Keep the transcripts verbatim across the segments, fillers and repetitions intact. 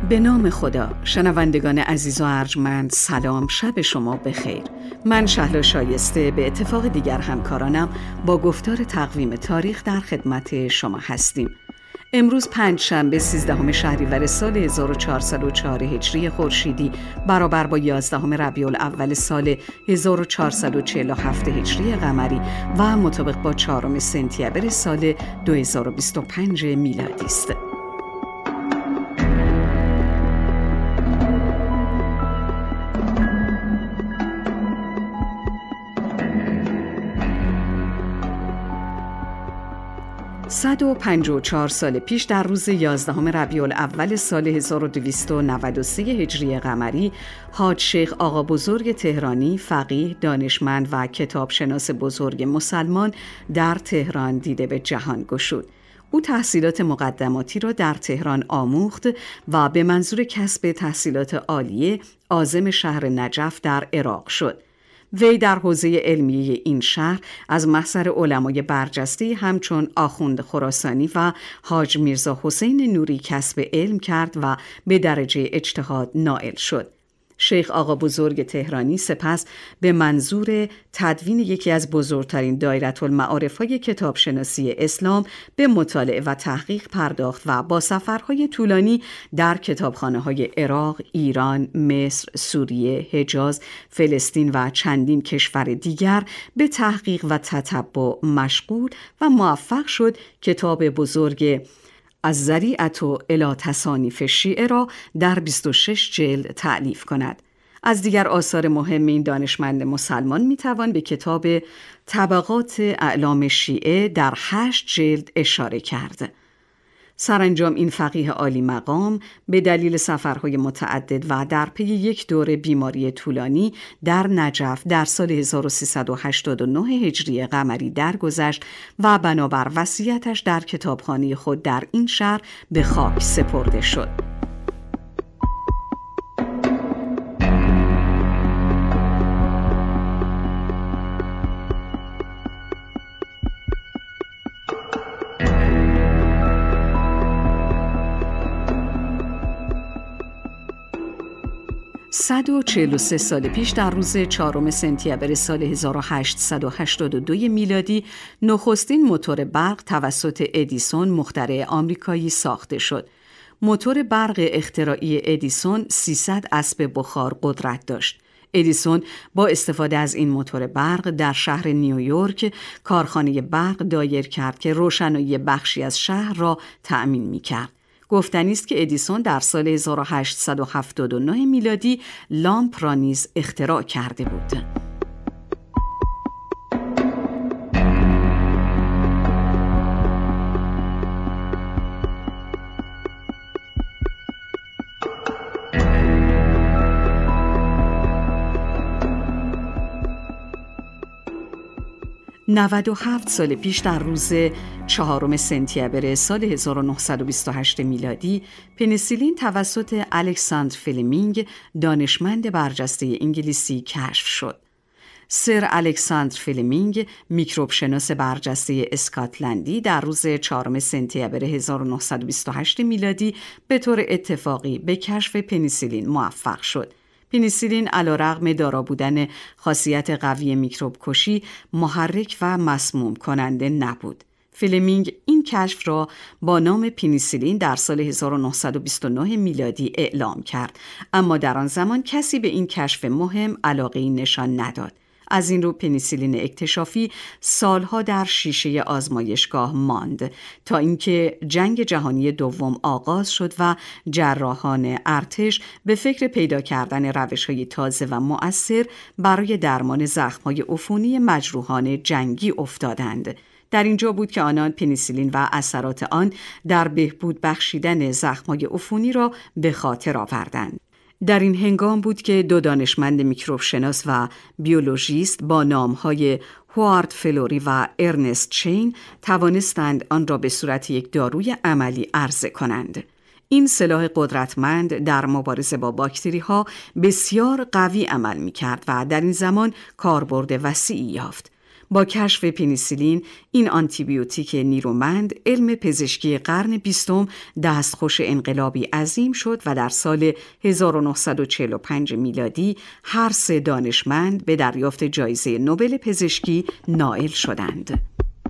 به نام خدا. شنوندگان عزیز و ارجمند، سلام، شب شما بخیر. من شهلا شایسته به اتفاق دیگر همکارانم با گفتار تقویم تاریخ در خدمت شما هستیم. امروز پنج شنبه سیزدهم شهریور سال هزار و چهارصد و چهار هجری خورشیدی برابر با یازدهم ربیع الاول سال هزار و چهارصد و چهل و هفت هجری قمری و مطابق با چهارم سپتامبر سال دو هزار و بیست و پنج میلادی است. صد و پنجاه و چهار سال پیش در روز یازدهم ربیع الاول سال هزار و دویست و نود و سه هجری قمری، حاج شیخ آقا بزرگ تهرانی، فقیه، دانشمند و کتابشناس بزرگ مسلمان در تهران دیده به جهان گشود. او تحصیلات مقدماتی را در تهران آموخت و به منظور کسب تحصیلات عالیه عازم شهر نجف در عراق شد. وی در حوزه علمیه این شهر از محضر علمای برجسته همچون آخوند خراسانی و حاج میرزا حسین نوری کسب علم کرد و به درجه اجتهاد نائل شد. شیخ آقا بزرگ تهرانی سپس به منظور تدوین یکی از بزرگترین دایرةالمعارف‌های کتابشناسی اسلام به مطالعه و تحقیق پرداخت و با سفرهای طولانی در کتابخانه‌های عراق، ایران، مصر، سوریه، حجاز، فلسطین و چندین کشور دیگر به تحقیق و تتبع مشغول و موفق شد کتاب بزرگ از ذریعة الی تصانیف شیعه را در بیست و شش جلد تألیف کند. از دیگر آثار مهم این دانشمند مسلمان میتوان به کتاب طبقات اعلام شیعه در هشت جلد اشاره کرد. سرانجام این فقیه عالی مقام به دلیل سفرهای متعدد و در پی یک دوره بیماری طولانی در نجف در سال هزار و سیصد و هشتاد و نه هجری قمری درگذشت و بنابر وصیتش در کتابخانه خود در این شهر به خاک سپرده شد. صد و چهل و سه سال پیش در روز چهارم سپتامبر سال هزار و هشتصد و هشتاد و دو میلادی نخستین موتور برق توسط ادیسون مخترع آمریکایی ساخته شد. موتور برق اختراعی ادیسون سیصد اسب بخار قدرت داشت. ادیسون با استفاده از این موتور برق در شهر نیویورک کارخانه برق دایر کرد که روشنایی بخشی از شهر را تأمین می‌کرد. گفتنی است که ادیسون در سال هزار و هشتصد و هفتاد و نه میلادی لامپ را نیز اختراع کرده بود. نود و هفت سال پیش در روز چهارم سپتامبر سال هزار و نهصد و بیست و هشت میلادی پنیسیلین توسط الکساندر فلمینگ دانشمند برجسته انگلیسی کشف شد. سر الکساندر فلمینگ میکروب شناس برجسته اسکاتلندی در روز چهارم سپتامبر هزار و نهصد و بیست و هشت میلادی به طور اتفاقی به کشف پنیسیلین موفق شد. پنیسیلین علیرغم دارا بودن خاصیت قوی میکروب کشی محرک و مسموم کننده نبود. فلمینگ این کشف را با نام پنیسیلین در سال هزار و نهصد و بیست و نه میلادی اعلام کرد، اما در آن زمان کسی به این کشف مهم علاقه‌ای نشان نداد. از این رو پنیسیلین اکتشافی سالها در شیشه آزمایشگاه ماند تا اینکه جنگ جهانی دوم آغاز شد و جراحان ارتش به فکر پیدا کردن روش‌های تازه و مؤثر برای درمان زخم‌های عفونی مجروحان جنگی افتادند. در اینجا بود که آنان پنیسیلین و اثرات آن در بهبود بخشیدن زخم‌های عفونی را به خاطر آوردند. در این هنگام بود که دو دانشمند میکروب شناس و بیولوژیست با نامهای هوارد فلوری و ارنست چین توانستند آن را به صورت یک داروی عملی عرضه کنند. این سلاح قدرتمند در مبارزه با باکتری ها بسیار قوی عمل می کرد و در این زمان کاربرد وسیعی یافت. با کشف پنیسیلین، این آنتیبیوتیک نیرومند، علم پزشکی قرن بیستم دستخوش انقلابی عظیم شد و در سال هزار و نهصد و چهل و پنج میلادی هر سه دانشمند به دریافت جایزه نوبل پزشکی نائل شدند.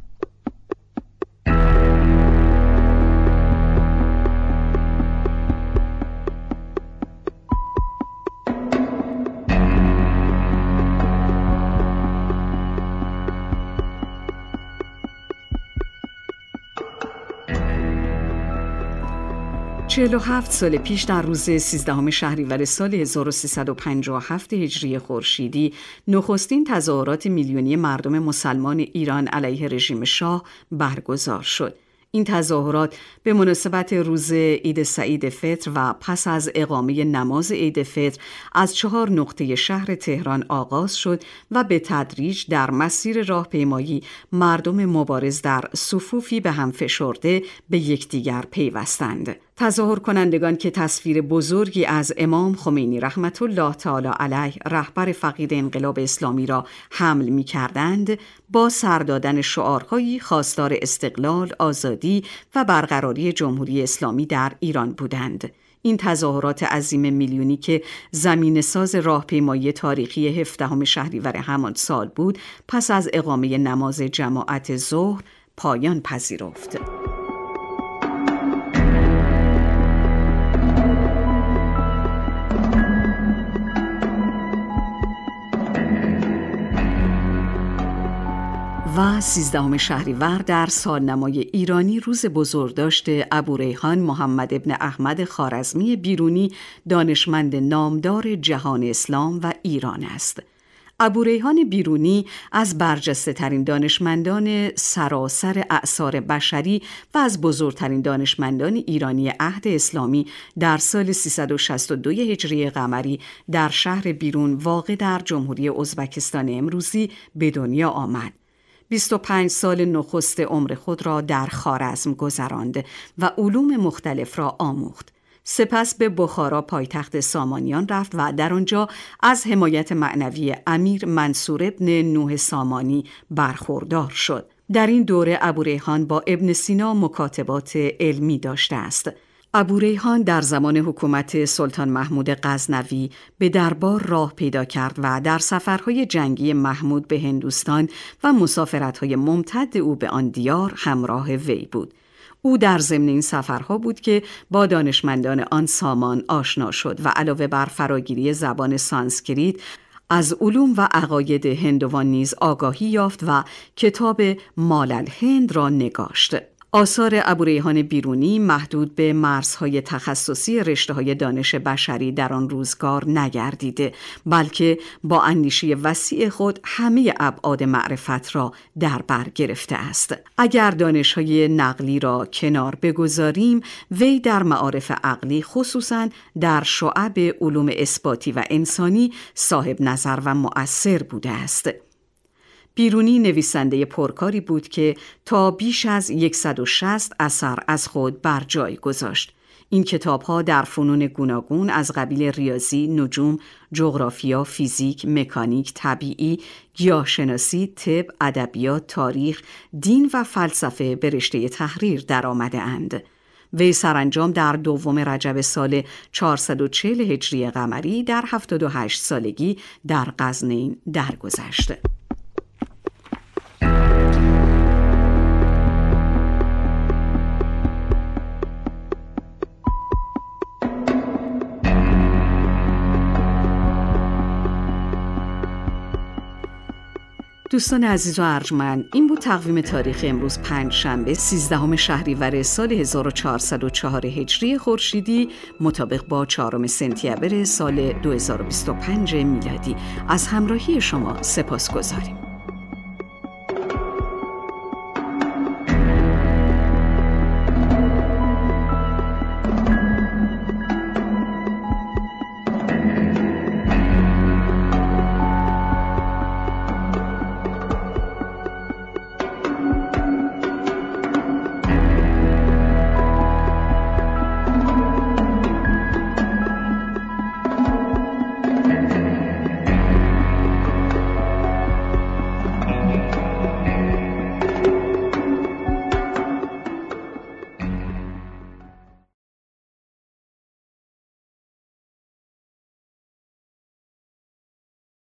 چهل و هفت سال پیش در روز سیزدهم شهریور سال هزار و سیصد و پنجاه و هفت هجری خورشیدی نخستین تظاهرات میلیونی مردم مسلمان ایران علیه رژیم شاه برگزار شد. این تظاهرات به مناسبت روز عید سعید فطر و پس از اقامه نماز عید فطر از چهار نقطه شهر تهران آغاز شد و به تدریج در مسیر راهپیمایی مردم مبارز در صفوفی به هم فشرده به یکدیگر پیوستند. تظاهر کنندگان که تصویر بزرگی از امام خمینی رحمت الله تعالی علیه رهبر فقید انقلاب اسلامی را حمل می کردند، با سر دادن شعارهایی خواستار استقلال، آزادی و برقراری جمهوری اسلامی در ایران بودند. این تظاهرات عظیم میلیونی که زمین ساز راهپیمایی تاریخی هفدهم شهریور همان سال بود، پس از اقامه نماز جماعت ظهر پایان پذیرفت. و سیزدهم شهریور در سالنمای ایرانی روز بزرگداشت ابوریحان محمد ابن احمد خوارزمی بیرونی، دانشمند نامدار جهان اسلام و ایران است. ابوریحان بیرونی از برجسته ترین دانشمندان سراسر اعصار بشری و از بزرگترین دانشمندان ایرانی عهد اسلامی در سال سیصد و شصت و دو هجری قمری در شهر بیرون واقع در جمهوری ازبکستان امروزی به دنیا آمد. بیست و پنج سال نخست عمر خود را در خوارزم گذراند و علوم مختلف را آموخت. سپس به بخارا پایتخت سامانیان رفت و در آنجا از حمایت معنوی امیر منصور ابن نوح سامانی برخوردار شد. در این دوره ابوریحان با ابن سینا مکاتبات علمی داشته است. ابوریحان در زمان حکومت سلطان محمود غزنوی به دربار راه پیدا کرد و در سفرهای جنگی محمود به هندوستان و مسافرت‌های ممتد او به آن دیار همراه وی بود. او در ضمن این سفرها بود که با دانشمندان آن سامان آشنا شد و علاوه بر فراگیری زبان سانسکریت از علوم و عقاید هندوان نیز آگاهی یافت و کتاب مال الهند را نگاشت. آثار ابوریحان بیرونی محدود به مرزهای تخصصی رشته‌های دانش بشری در آن روزگار نگردیده، بلکه با اندیشه وسیع خود همه ابعاد معرفت را در بر گرفته است. اگر دانش‌های نقلی را کنار بگذاریم، وی در معارف عقلی خصوصاً در شعب علوم اثباتی و انسانی صاحب نظر و مؤثر بوده است. بیرونی نویسنده پرکاری بود که تا بیش از صد و شصت اثر از خود بر جای گذاشت. این کتاب‌ها در فنون گوناگون از قبیل ریاضی، نجوم، جغرافیا، فیزیک، مکانیک، طبیعی، گیاهشناسی، طب، ادبیات، تاریخ، دین و فلسفه به رشته تحریر درآمده اند. وی سرانجام در دوم رجب سال چهارصد و چهل هجری قمری در هفتاد و هشت سالگی در غزنین درگذشت. دوستان عزیز و ارجمند، این بود تقویم تاریخ امروز پنج شنبه سیزدهم شهریور سال هزار و چهارصد و چهار هجری خورشیدی مطابق با چهارم سپتامبر سال دو هزار و بیست و پنج میلادی. از همراهی شما سپاسگزاریم.